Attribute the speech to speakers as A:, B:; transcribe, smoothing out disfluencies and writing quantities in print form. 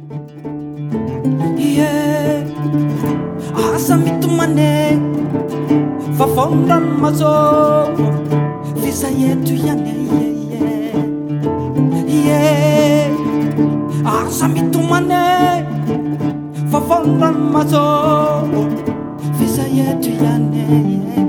A: Yeah, asa mitomane fafonda mazovo visa yetu yane yeah asa mitomane fafonda mazovo visa yetu yane